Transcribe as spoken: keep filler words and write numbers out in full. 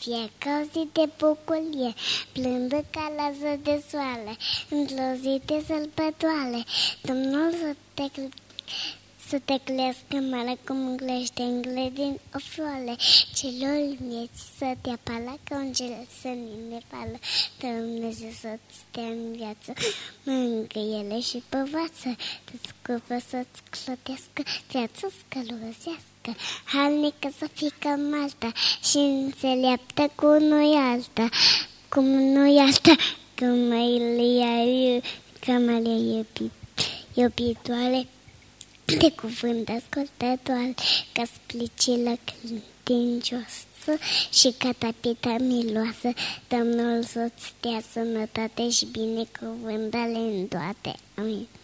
fie ca o zi de bucurie, blândă ca lază de soare, într-o zi de sărbătoare. Domnul să te, să te clească mare cum clește în grădini o floare, celor vieții să te apală ca un cel să ne fală, Dumnezeu să-ți stea în viață, mângâiele și păvață, te scupă să-ți clătească viața scăluzească, halnică să fii ca Malta și înțeleaptă cu noi alta, cum noi alta, cum mai le că mai le iubit, iubitoare, de cuvânt ascultătoare, ca splicilă clintincioasă și ca tapita miloasă, Domnul să-ți dea sănătate și binecuvântare în toate. Amin.